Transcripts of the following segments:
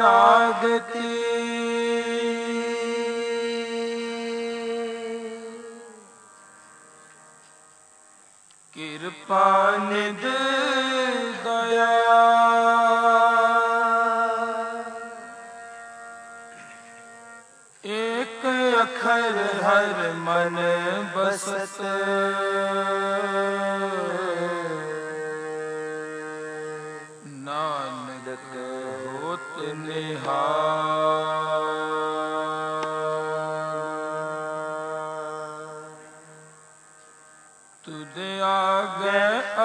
शरणागति कृपा निध दया एक अखर हर मन बसत नानक होत निहाल। तुझे आगे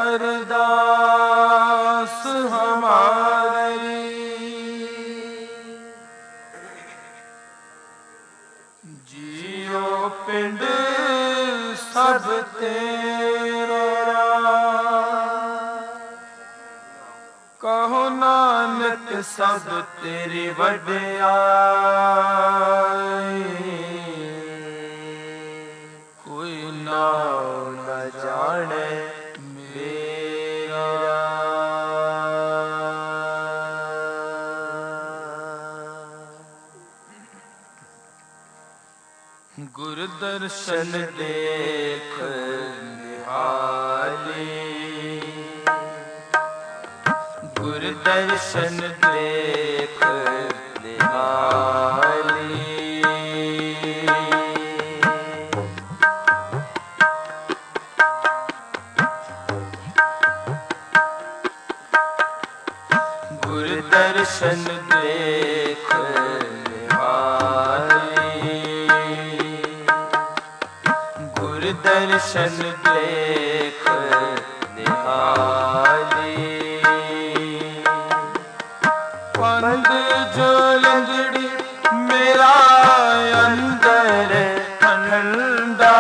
अरदास हमारी जियो पिंड सब तेरा कहो नानक सब तेरी वड्याई कोई नाम न जाने मेरा। गुरु दर्शन देख निहाली गुरु दर्शन देख निहाली गुरु दर्शन देख निहाली गुरु दर्शन देख निहाली पंद जो लंगड़ी मेरा अंदर ठंडा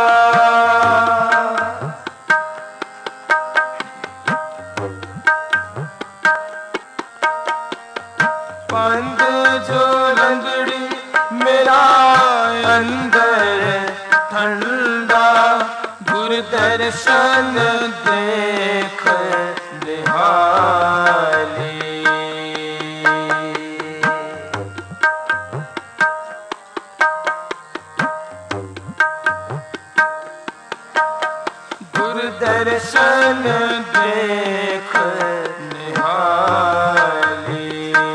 पंद जो लंगड़ी मेरा अंदर ठंडा गुरु दर्शन देख निहाली गुरु दर्शन देख निहाली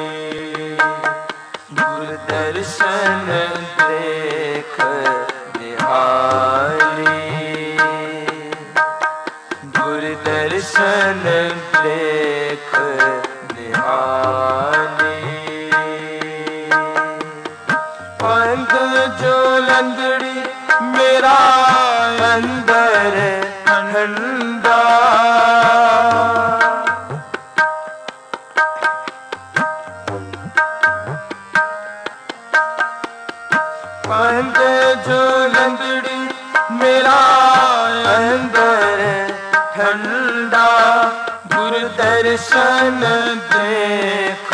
गुरु दर्शन देख निहाली गुरु दर्शन देख निहाली पंथ जो लंगड़ी मेरा अंदर ठंडा पंथ जो लंगड़ी मेरा अंदर ठंडा गुरु दर्शन देख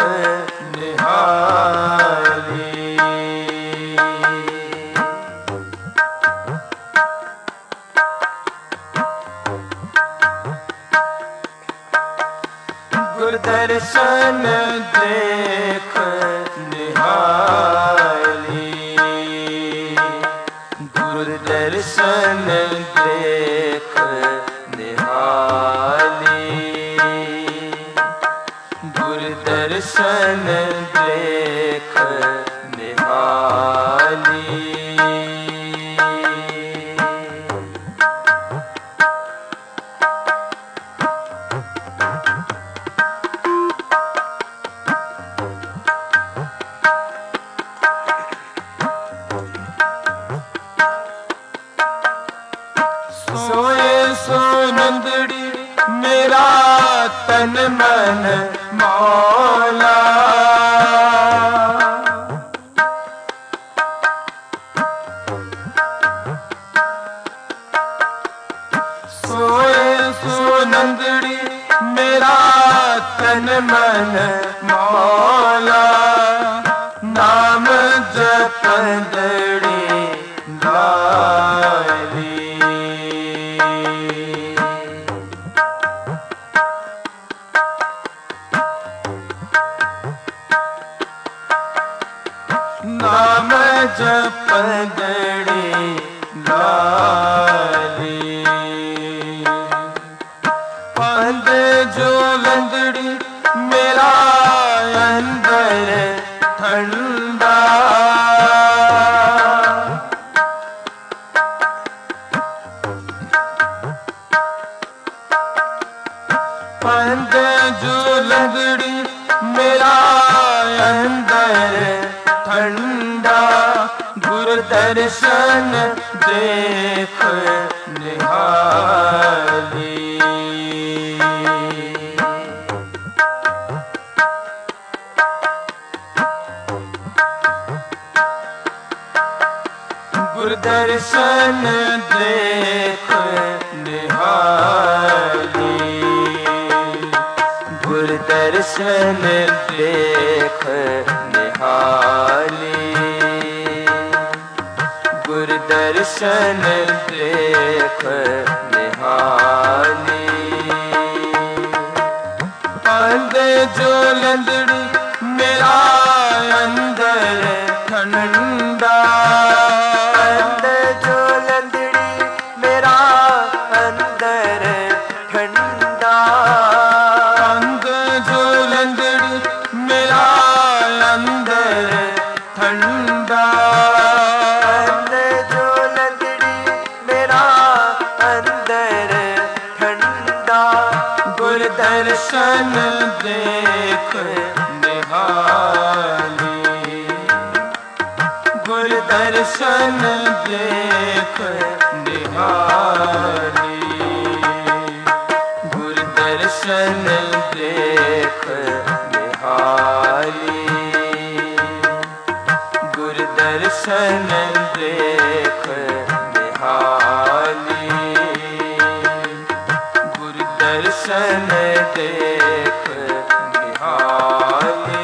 निहाली गुरु दर्शन देख निहाली गुरु दर्शन देख निहाली गुरु दर्शन देख निहाली सोए सो नंदड़ी मेरा तन मन मौला सोए सो नंदड़ी मेरा तन मन मौला नाम जपंदड़ी लाली नाम जपंदड़ी लाली पंद जो लंदड़ी मेरा अंदर ठंडा पंद जो लंदड़ी मेरा अंदर ठंडा गुरु दर्शन देख निहाली गुरु दर्शन देख निहाली गुरु दर्शन देख निहाली गुरु दर्शन देख निहाली पंद जो लंदड़ी मेरा अंदर ठंडा पंद जो लंदड़ी मेरा अंदर ठंडा पंद जो लंदड़ी मेरा अंदर ठंडा पंद जो लंदड़ी मेरा अंदर ठंडा गुरु दर्शन देख निहाली गुरु दर्शन देख निहाली गुरु दर्शन देख निहाली गुरु दर्शन देख निहाली गुरु दर्शन देख निहाली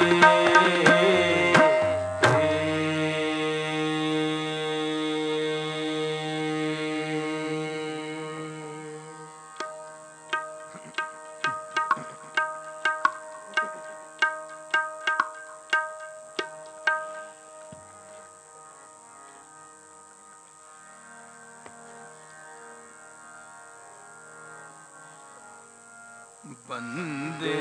बंदे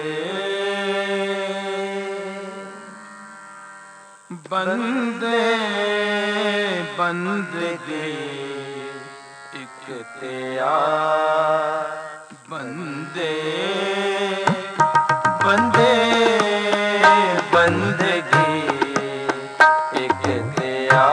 बंदे बंदगी एक तेरा बंदे बंदे बंदगी एक तेरा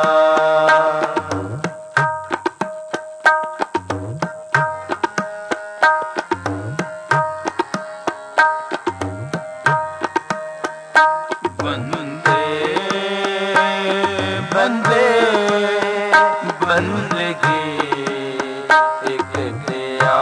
बंदे बंदगी एक तेरा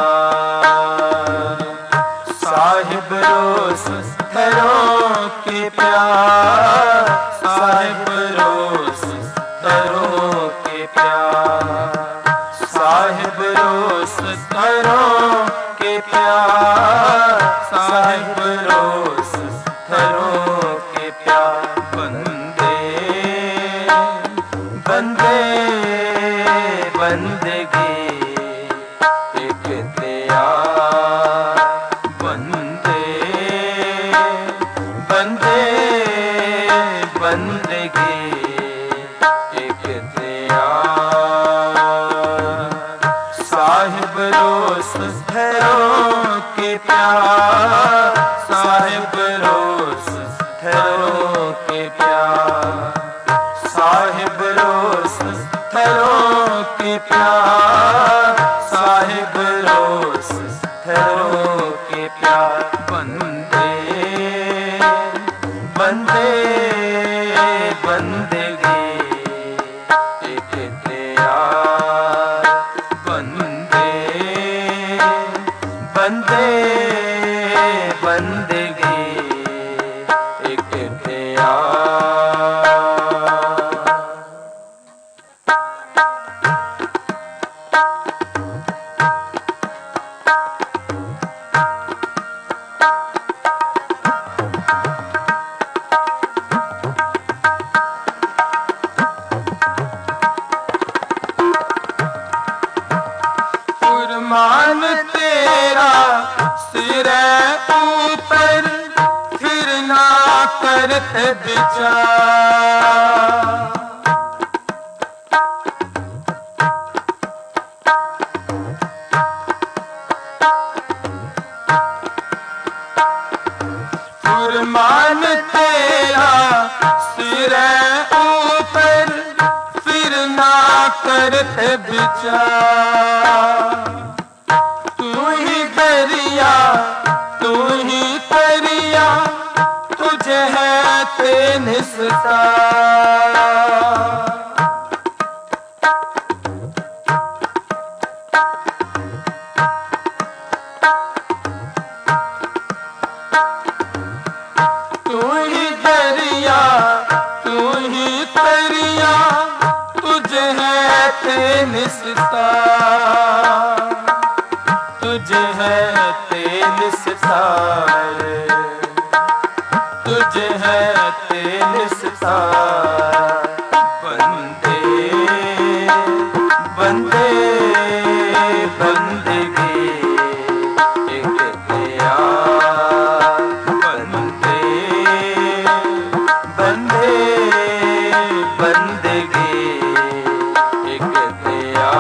साहिब रोस तरों के प्यार साहिब रोस तरों के प्यार साहिब रोस तरों के प्यार साहिब रोस तरों के प्यार बंदे बंदे बंदगी एक तेरा बंदे बंदे बंदगी एक तेरा साहिब रोस ठहरों के प्यार साहिब रोस ठहरों के प्यार साहिब रोस ठहरों के प्यार साहिब रोस ठहरों के प्यार बंदे बंदे बंदगी एक तेरा बंदे बंदे बंदगी एक तेरा करत विचार। फुरमान तेरा सिर ऊपर, फिर ना करत विचार। तू ही दरिया तू ही दरिया, तुझे है ते निस्तार। तू ही दरिया तू ही दरिया, तुझे है ते निस्तार। तुझे है ते निस्तार, तुझे है ते निस्तार। बंदे बंदे बंदगी एक तेरा, बंदे बंदे बंदगी एक तेरा।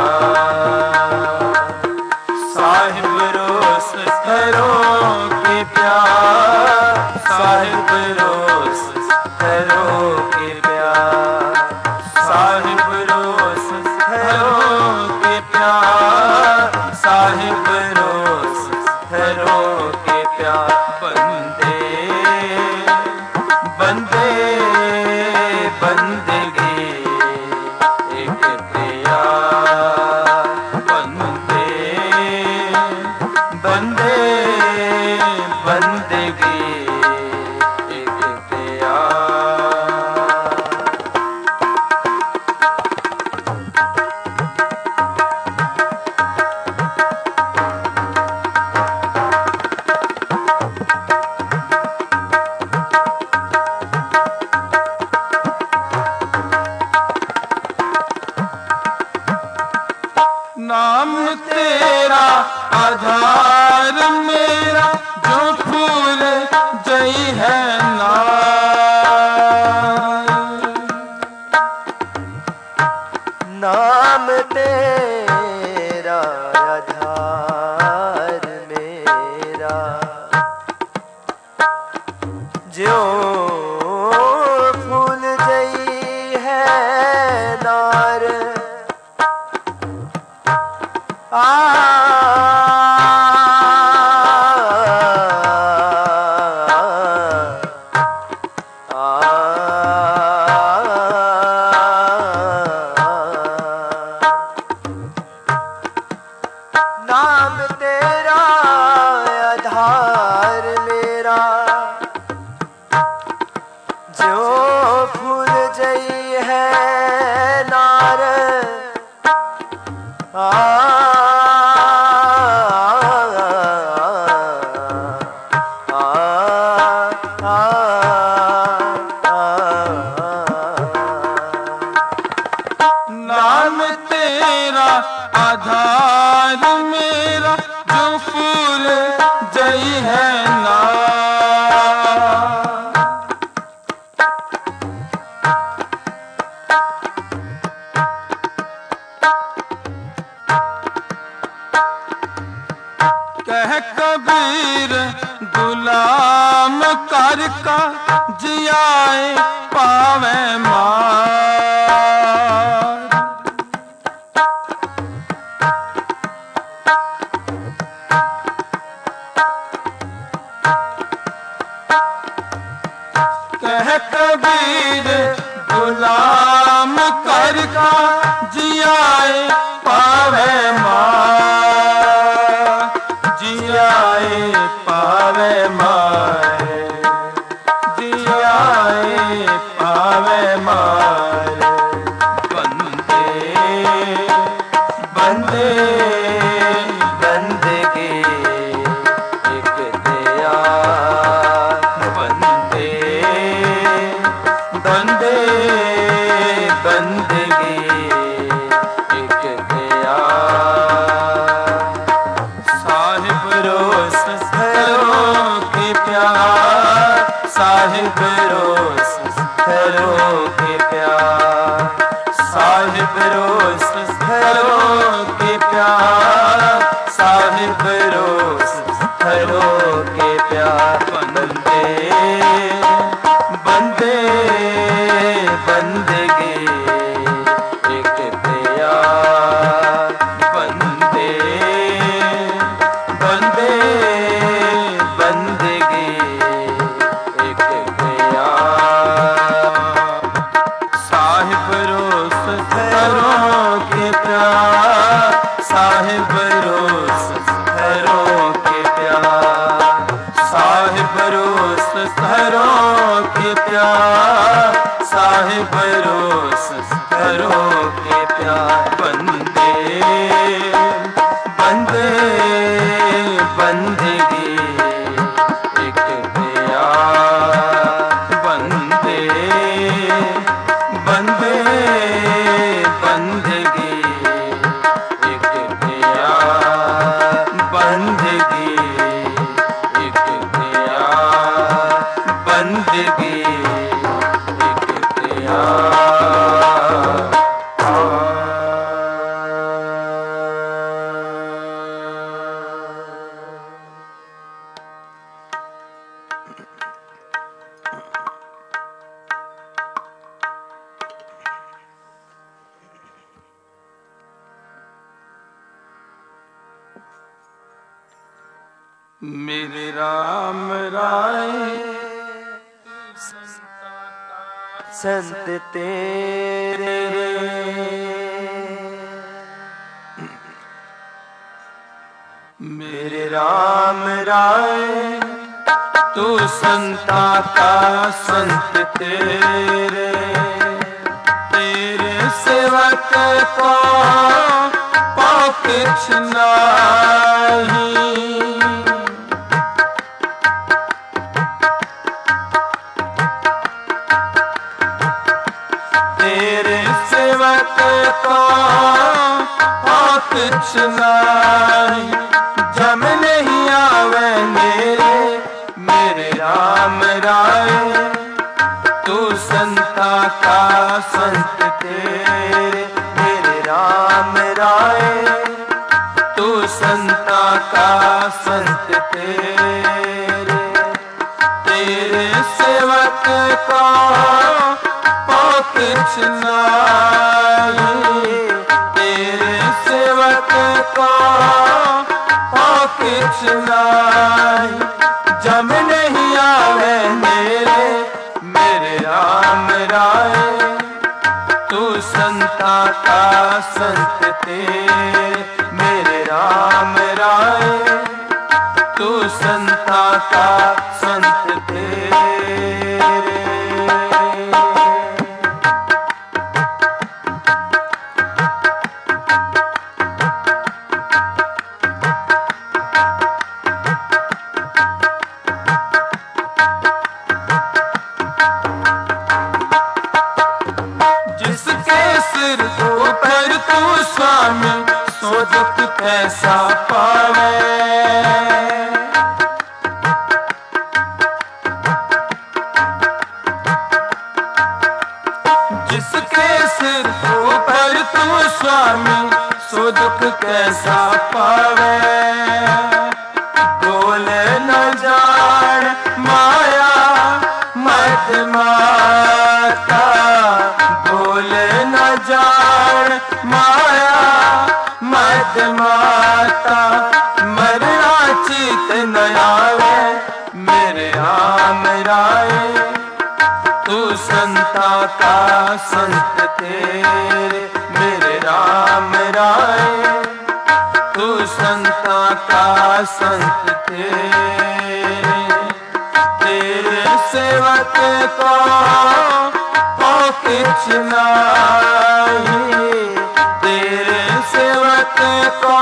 साहिब रोस घरों के प्यार, साहिब रोस घरों के प्यार, साहिब रोस घरों के प्यार, साहिब रोस घरों के प्यार। बंदे बंदे बंदगी एक तेरा, बंदे बंदे बंदगी एक तेरा। नाम तेरा आधार मेरा, जो फूल जई है नार। नाम तेरा आधार मेरा, जो फूल जई है नार। आ नाम तेरा आधार मेरा, जो फूल जई है नार। नाम तेरा आधार मेरा, जो फूल जई है नार। कह कबीर गुलाम कर का, जियाए पावे मार। कह कबीर गुलाम कर का, जियाए पावे मार। जियाए पावे मार, जियाए पावे मार। करो के प्यार बंदे बंदे बंदगी एक प्यार बंदे बंदे बंदगी एक प्यार बंदगी एक प्यार बंदगी एक प्यार। मेरे राम राय संत तेरे मेरे राम राय तू संता का संत तेरे तेरे सेवक को पाँव कुछ नहीं कुछ नहीं जम नहीं आवे मेरे राम राय तू संता का संत तेरे मेरे राम राय तू संता का संत तेरे तेरे सेवक का पाँव कुछ नहीं कुछ नहीं जम नहीं आवे मेरे राम राय तू संता का संत तेरे मेरे राम राय तू संता का संत तेरे। सो दुख कैसा पावे जिसके सिर ऊपर तू स्वामी सो दुख कैसा पावे बोले न जान माया मत माता बोले न जान माया मत माता मरना चित न आवे मेरे राम राय तू संता का संत तेरे मेरे राम राय तू संता का संत तेरे तेरे सेवक को कुछ नहीं तेरे सेवक को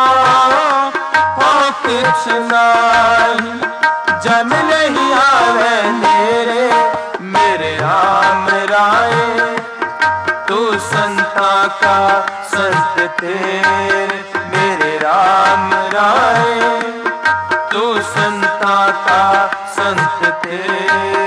कुछ नहीं जम नहीं आवे मेरे राम राय तू संता का संत तेरे मेरे राम राय तू संता का संत तेरे।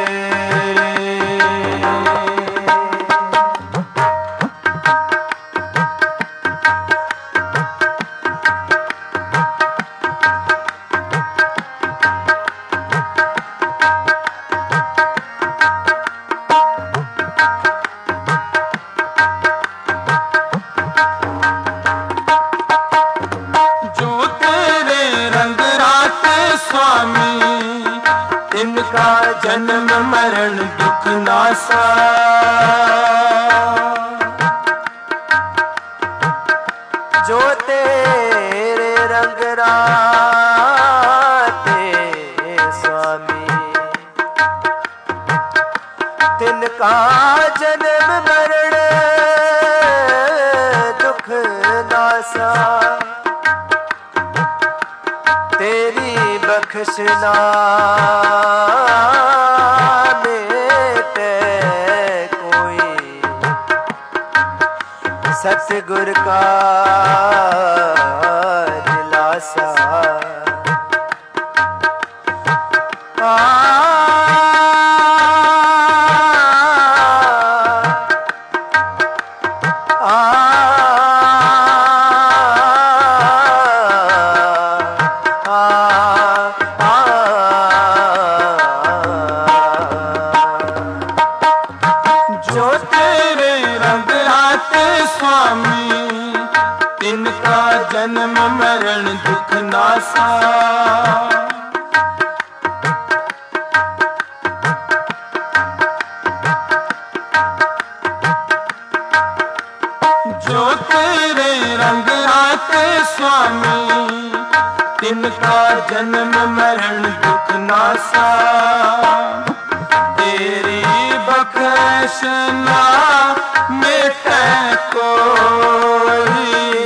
इनका जन्म मरण दुख नासा जो तेरे रंग राते स्वामी तिनका जन्म मरण दिलासा तेरी बख्शना मेटे कोई सतगुर का दिलासा जन्म मरण दुख नासा जो तेरे रंग आते स्वामी तिनका जन्म मरण दुख नासा तेरी बख्शना मिटे कोई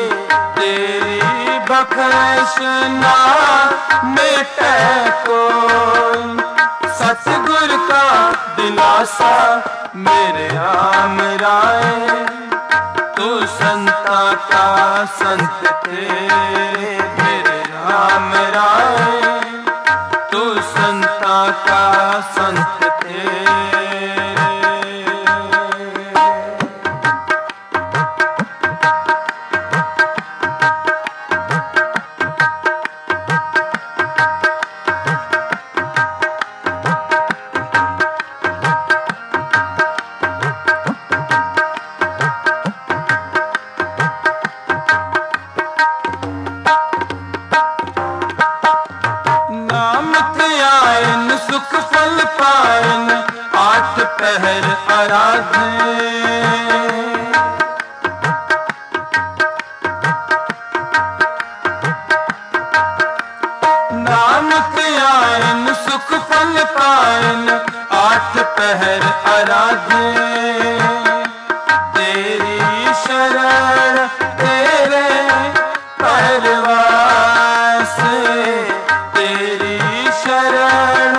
बख्शना मिटे कोई सतगुर का दिलासा मेरे आम राय तू संता का संत तेरे मेरे राम राय तू संता का संत तेरे सुख फल पायन आठ पहर आराधे नाम त्यायन सुख फल पायन आठ पहर आराधे तेरी शरण तेरे परवास तेरी शरण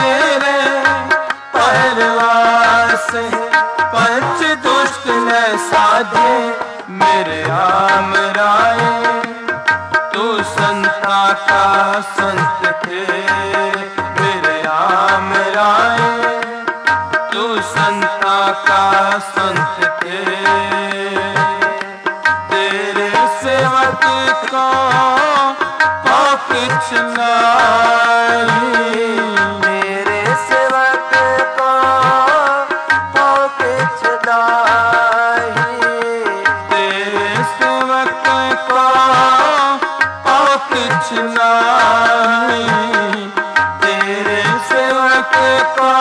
पंच दुष्ट न साधे मेरे राम राय तू संता का संत तेरे मेरे राम राय तू संता का संत तेरे सेवक को कुछ नहीं मेरे सेवक को कुछ नहीं तेरे सेवक को कुछ नहीं तेरे सेवक को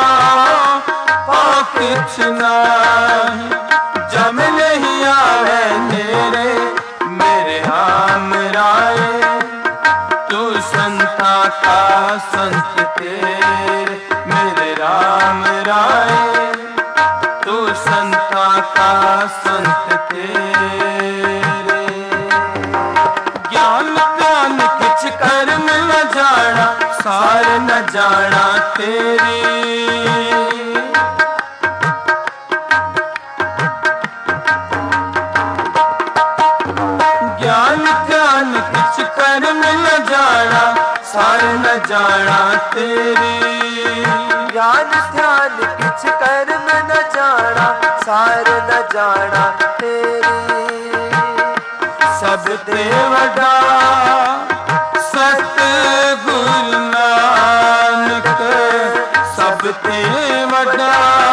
कुछ नहीं जम नहीं आवे मेरे राम राय तू संता का संत तेरे मेरे राम राय तू संता का संत तेरे ज्ञान ज्ञान किछ कर्म न जाना सार न जाना तेरी ज्ञान ज्ञान किछ कर्म न जाना सार न जाना तेरी ज्ञान ध्यान किछ कर्म न जाना सार न जाना तेरी सब देवड़ा सतगुरु नानक सब देवड़ा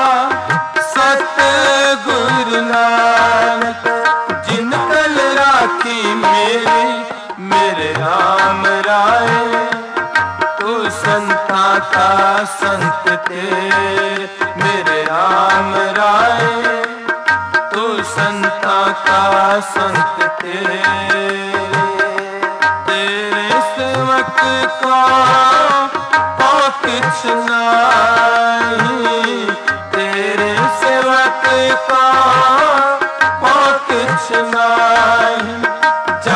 सतगुरु नानक जिन कल राखी मेरे राम राय तू संता का संत तेरे मेरे राम राय तू संता का संत तेरे सेवक को कुछ नहीं तेरे सेवक को कुछ नहीं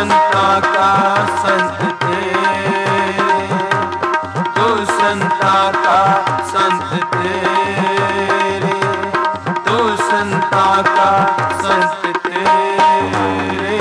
संता का संत तेरे, तू संता का संत तेरे, तू संता का संत तेरे।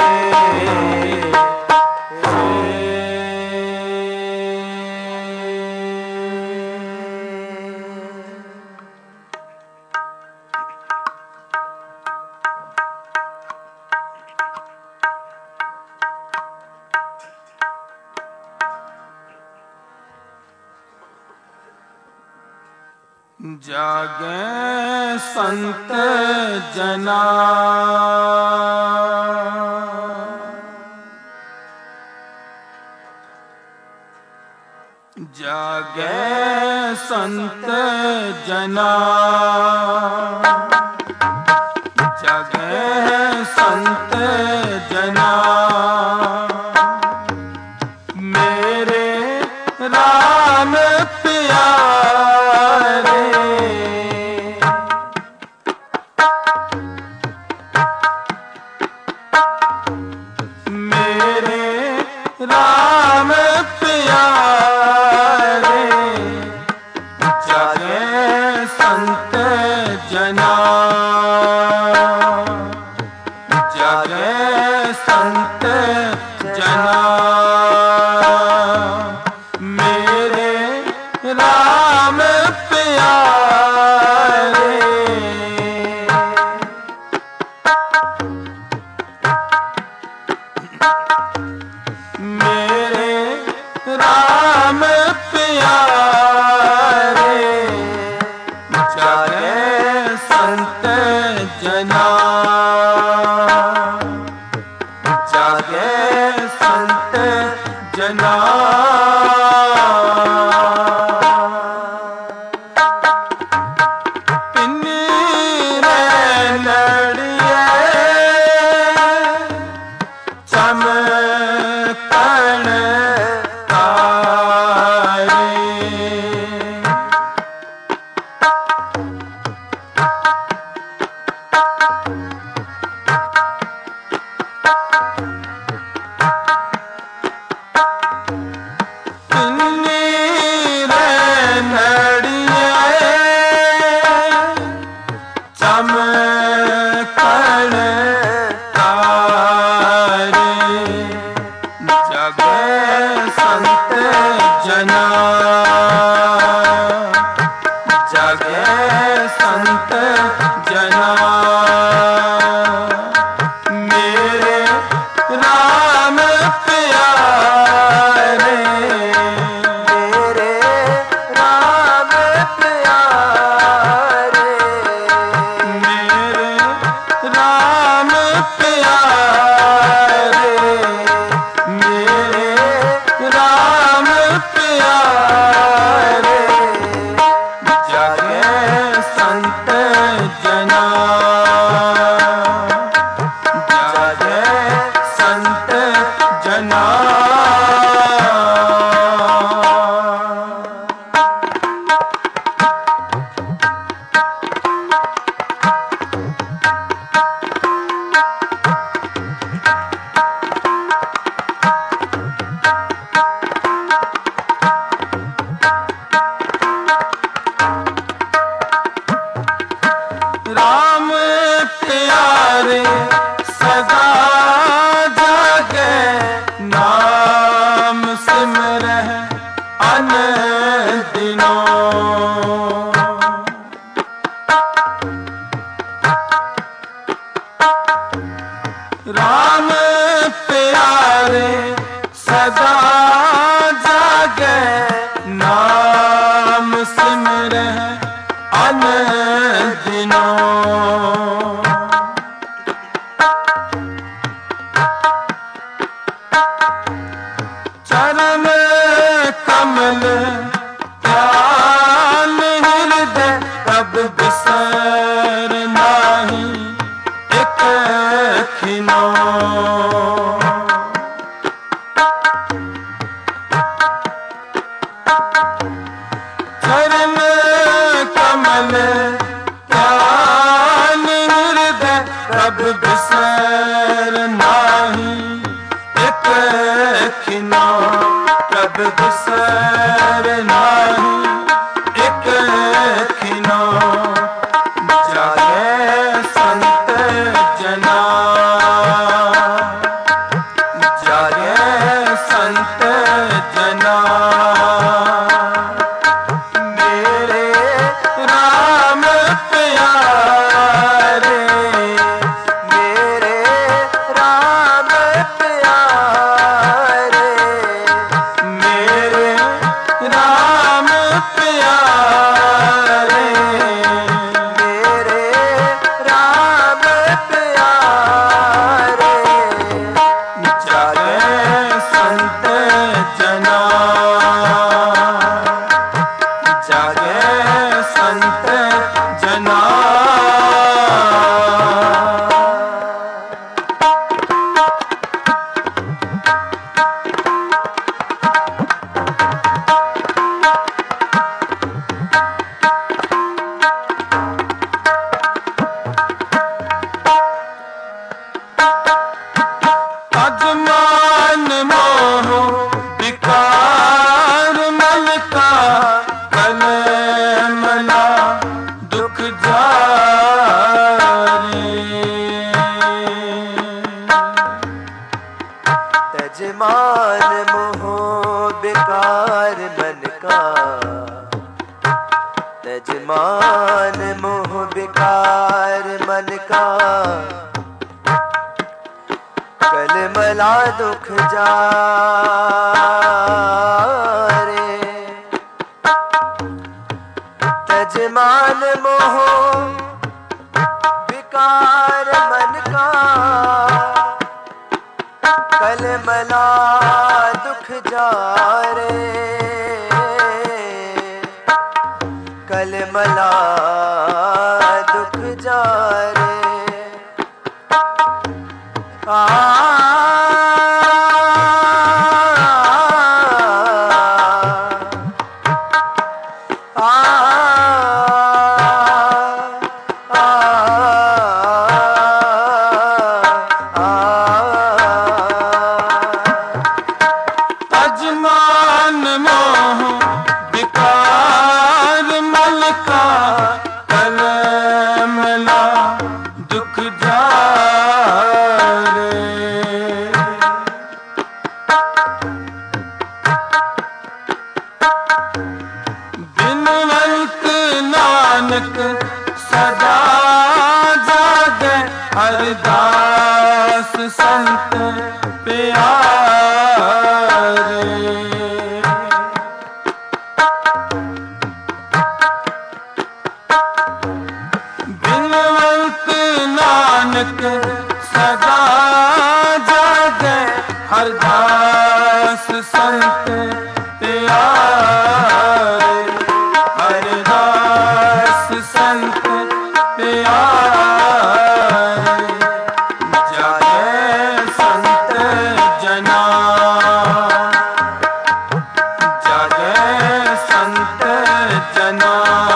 जागे संत जना, जागे संत जना, जागे संत जना, मेरे राम प्यारे, मेरे राम प्यारे, जागे संत जना, जागे संत जना, मेरे राम प्यारे, मेरे राम प्यारे, जागे संत जना, जागे संत जना, राम प्यारे सदा जागे, नाम सिमरे अन दिनों। चरण कमल ध्यान हृदय कब बिसर नाही एक खिनो। चरण कमल ध्यान हृदय कब बिसर नाही एक खिनो प्रभ बिसर नाही एक खिनो जागे संत जना जागे संत जना मेरे राम प्यारे मेरे राम प्यारे मेरे राम प्यारे मेरे राम प्यारे जागे संत जना जागे संत जना अजमान मोह विकार मल का कलमला दुख जारे तजमान मोह बेकार मन का तजमान मोह बेकार मन का कलमला दुख जारे तजमान मोह बेकार मन का कलमला दुख जारे कलमला दुख जारे आ अजमान मोह विकार मल का कलमला दुख जारे बिनवंत नानक सदा जागे हरदास संत प्यारे बिनवंत नानक सदा जागे हरदास संत प्यारे हरदास संत प्यारे जागे संत जना जागे संत जना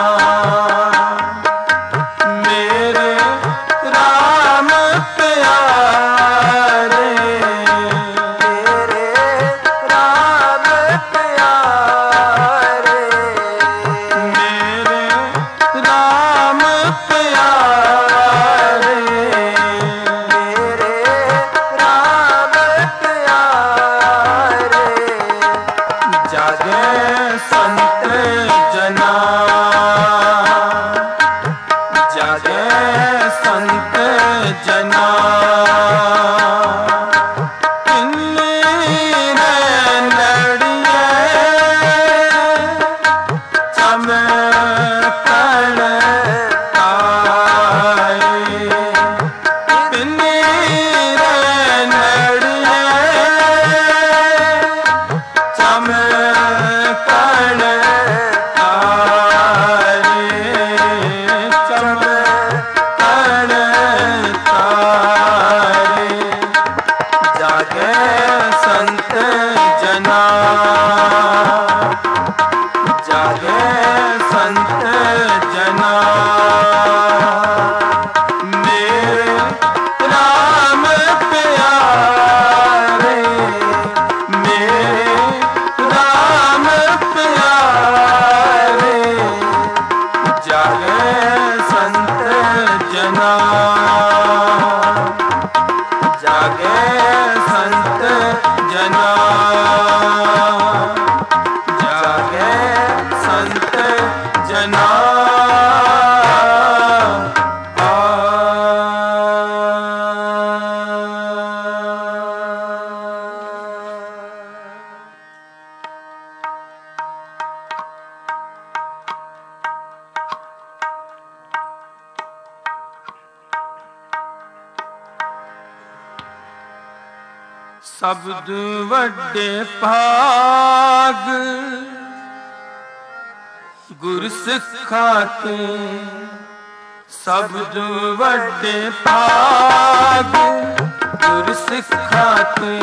मेरे राम प्यारे मेरे राम प्यारे मेरे राम प्यारे मेरे राम प्यारे जागे संत जना जागे संत जना इन्नी नड़िए चमकण आए इन्नी नड़िए चमकण तारे चमकण तारे जागे संत जना जागे संत जना मेरे राम प्यारे मेरे शब्द वड्डे भाग गुर सिखा के, शब्द वड्डे भाग गुर सिखा के।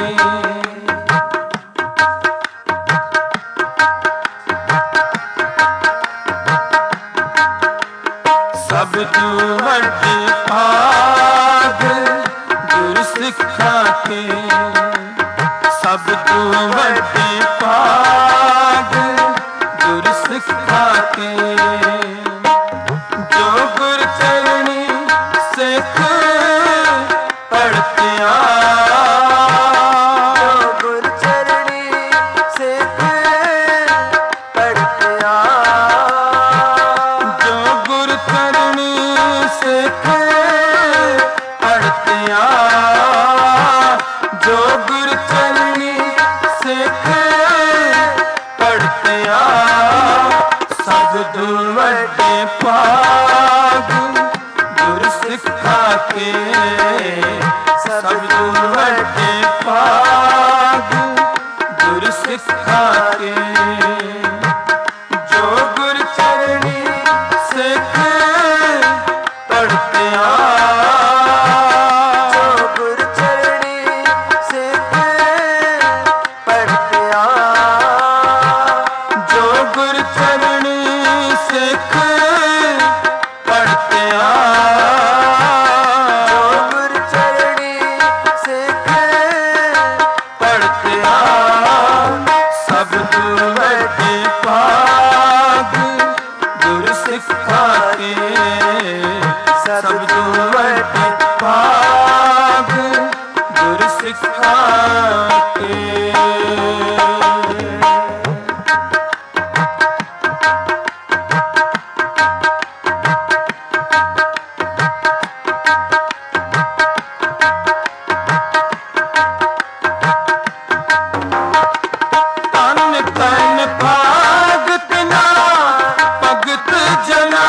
शब्द वड्डे भाग गुर सिखा के, शब्द वड्डे भाग गुर सिखा के। जो गुर चरणी सिख पढ़ते जो गुर चरणी सिख पढ़ते जो गुर चरणी सिख पढ़ते जो गुर चरणी सिख पढ़ते शब्द वड्डे भाग गुर सिखा के, शब्द वड्डे भाग गुर सिखा के। जो गुर चरणी सिख पढ़ते जो गुर चरणी सिख पढ़ते जो गुर चरणी सिख पढ़ते जो गुर चरणी सिख पढ़ते शब्द वड्डे भाग गुर सिखा के, शब्द वड्डे भाग गुर सिखा के। तन तन भागत ना भगत जना,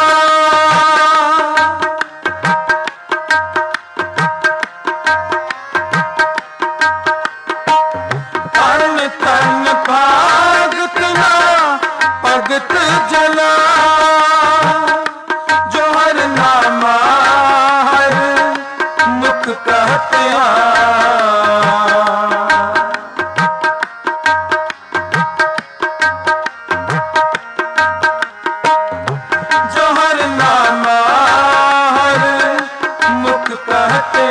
तन तन भागत ना भगत जना। जो हर नामा हर मुख कहते जो हर नामा हर मुख कहते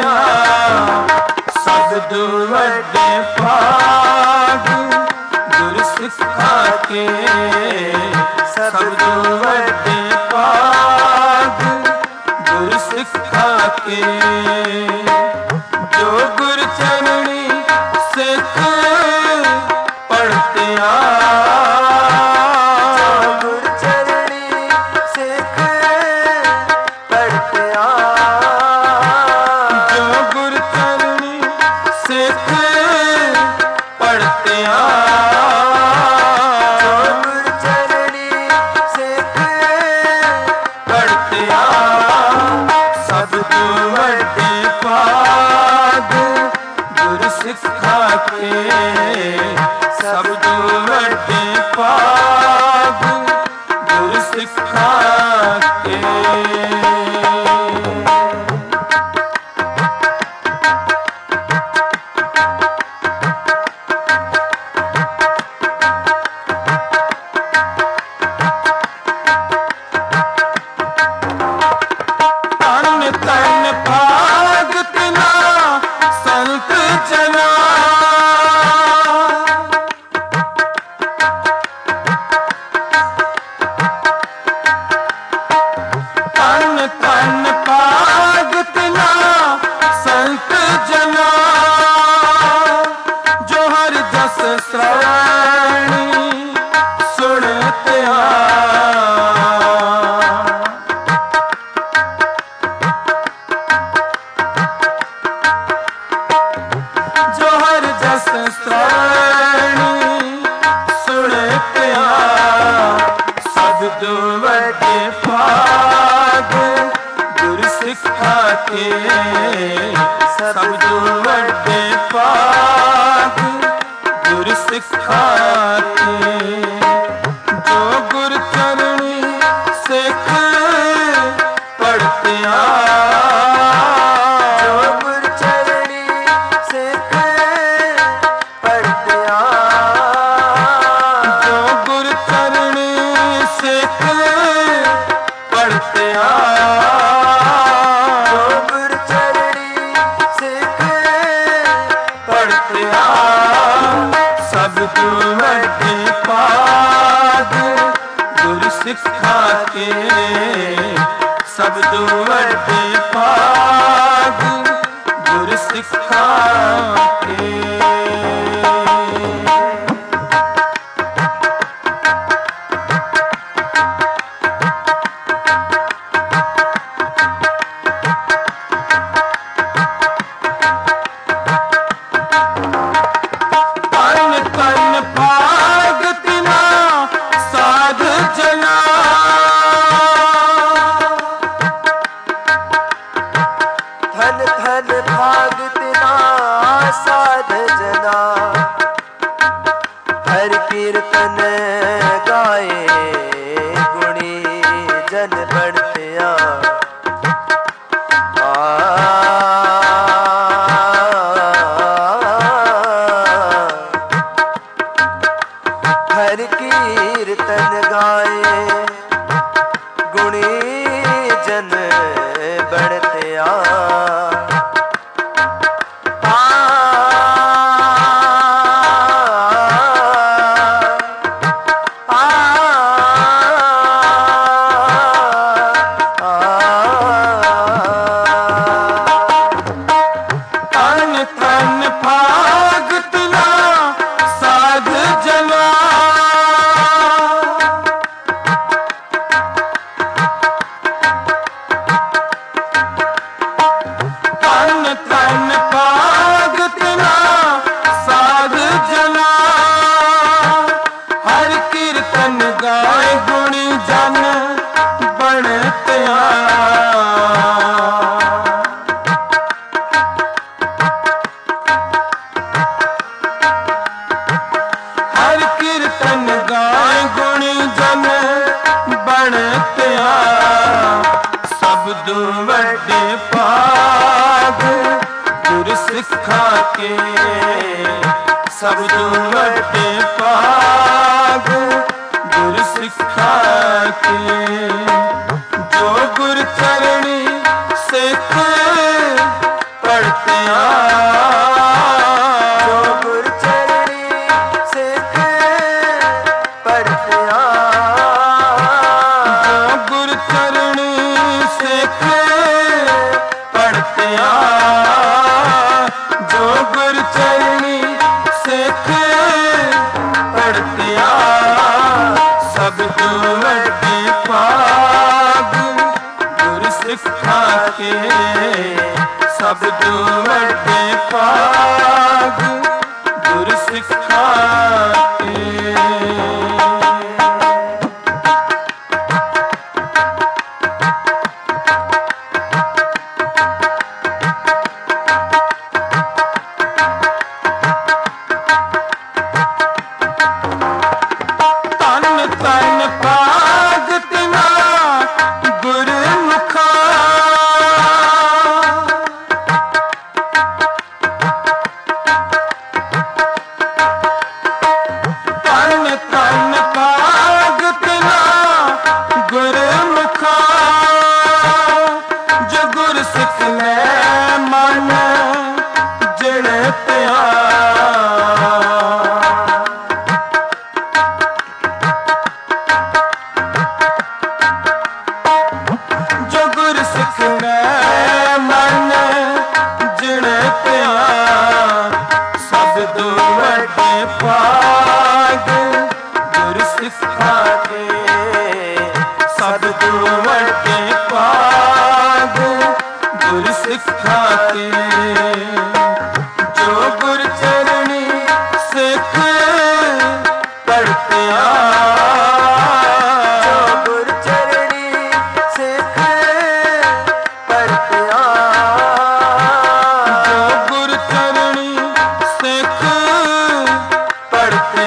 शब्द वड्डे भाग गुर सिखा के, शब्द वड्डे भाग गुर सिखा के। जो गुर चरणी सिख पढ़ते जो गुर चरणी सिख पढ़ते जो गुर चरणी सिख पढ़ते जो गुर चरणी सिख पढ़ते शब्द वड्डे भाग गुर सिखा के, शब्द वड्डे भाग गुर सिखा के। तन तन भागत ना संत जना, सब तू वड्डे पाग गुर सिखा के, सब तू वड्डे पाग गुर सिखा के। हर कीर्तन गाए गुणी जन बढ़तिया, हर कीर्तन गाए गुणी जन बढ़तिया। वड्डे पाग गुर सिखा के, सब तू वड्डे पाग गुर सिखा के। जो गुर चरणी सिख पढ़ते जो गुर चरणी सिख पढ़ते जो गुर चरणी सिख पढ़ते जो गुर चरणी सिख पढ़ते सब तू वड्डे पाग गुर सिखा के, सब तू वड्डे पाग गुर सिखा के। सब तू वड्डे पाग गुर सिखा के। जो गुर चरणी सिख पढ़ते जो गुर चरणी सिख पढ़ते जो गुर चरणी सिख पढ़ते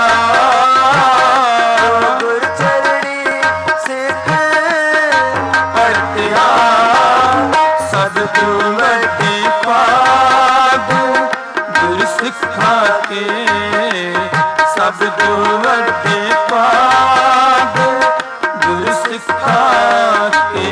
तू वड्डे पाग गुर सिखा के, सब तू वड्डे पाग गुर सिखा के।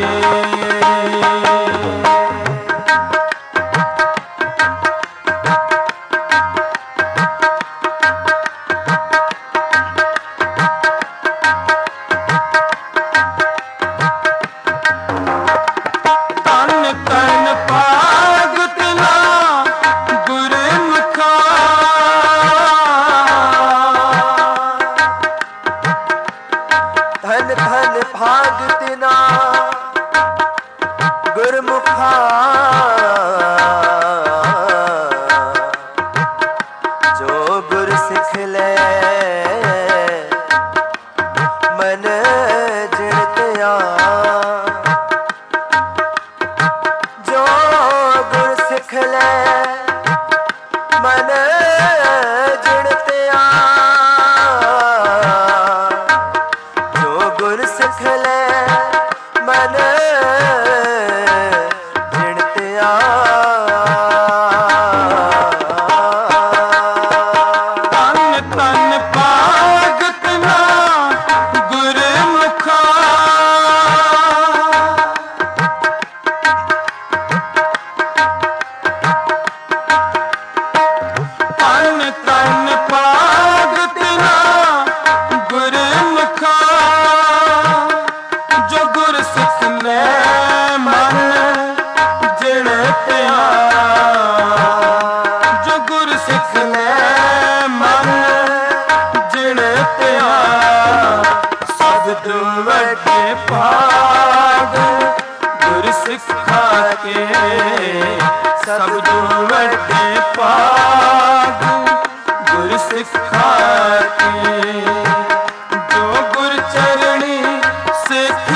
ਲੈ ਮਨ ਜਿਣ ਧਿਆ ਸਭ ਤੋਂ ਵੱਡੇ ਭਾਗ ਗੁਰ ਸਿੱਖਾ ਕੇ ਸਭ ਤੋਂ ਵੱਡੇ ਭਾਗ ਗੁਰ ਸਿੱਖਾ ਕੇ ਜੋ ਗੁਰ ਚਰਣੀ ਸਿੱਖ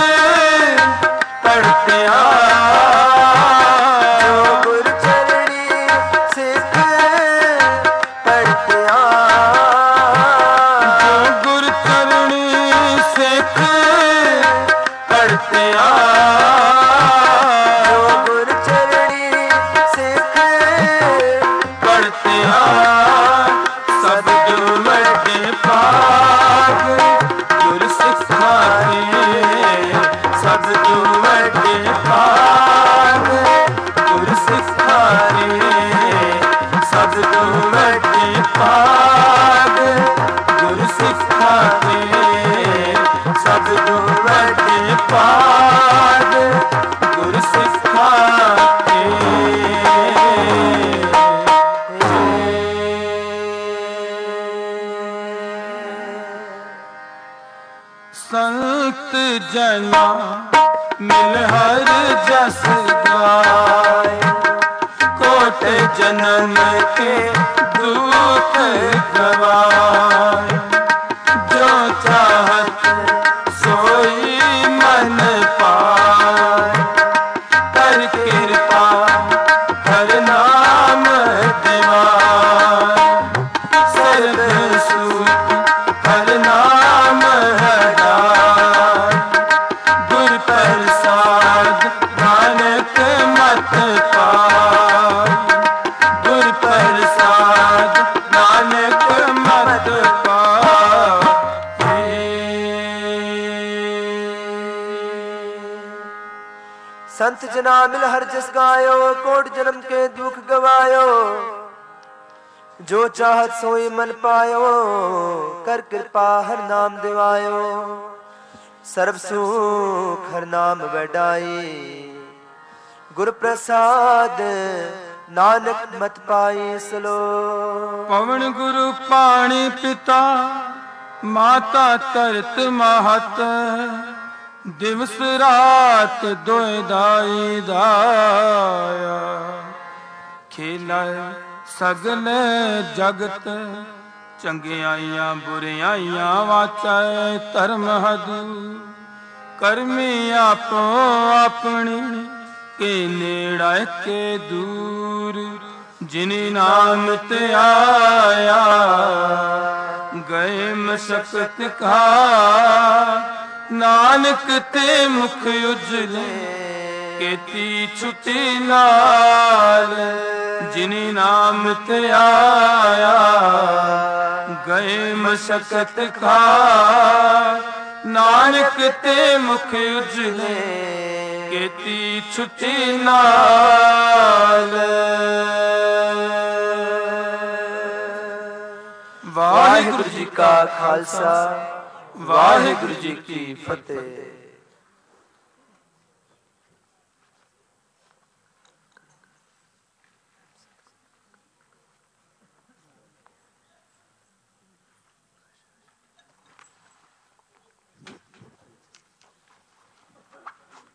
ਪੜਤਿਆ ਜੋ ਗੁਰ ਚਰਣੀ ਸਿੱਖ ਪੜਤਿਆ ਜੋ ਗੁਰ ਚਰਣੀ ਸਿੱਖ ਪੜਤਿਆ ਜੋ ਗੁਰ ਚਰਣੀ ਸਿੱਖ ਪੜਤਿਆ ਸਭ ਤੋਂ ਵੱਡੇ ਭਾਗ ਗੁਰ ਸਿੱਖਾ ਕੇ ਸਭ ਤੋਂ ਵੱਡੇ ਭਾਗ ਗੁਰ ਸਿੱਖਾ ਕੇ ਸਭ ਤੋਂ ਵੱਡੇ ਭਾਗ ਗੁਰ ਸਿੱਖਾ ਕੇ ਸਭ ਤੋਂ ਵੱਡੇ ਭਾਗ ਗੁਰ ਸਿੱਖਾ संत जना मिल हर जस गाय कोट जन्म के दुख गवाए जो चाहत सोई मन पाए कर कृपा हर नाम दिवाए सर्व सुख हर नाम गुर प्रसाद नानक मत पाई गुर प्रसाद नानक मत पाई संत जना मिल हर जस गायो कोट जन्म के दुख गवायो जो चाहत सोई मन पायो कर कृपा हर नाम दिवायो सर्व सुख हर नाम वडाई गुर प्रसाद नानक मत पाई सलो पवन गुरु पाणी पिता माता तरत महत दिवस रात दोए दाई दाया खेला सगल जगत चंगियाइयां बुरियाइयां वाचा धर्म हदू करमी आपो अपनी के नेड़ा के दूर जिनी नाम ते आया गए मशक्कत का नानक ते मुख उजले केती छुटी नाल जिनी नाम ते आया गए मशक्कत का नानक ते मुख उजले केती छुटी नाल वाहिगुरु जी का खालसा वाहिगुरु जी की फतेह।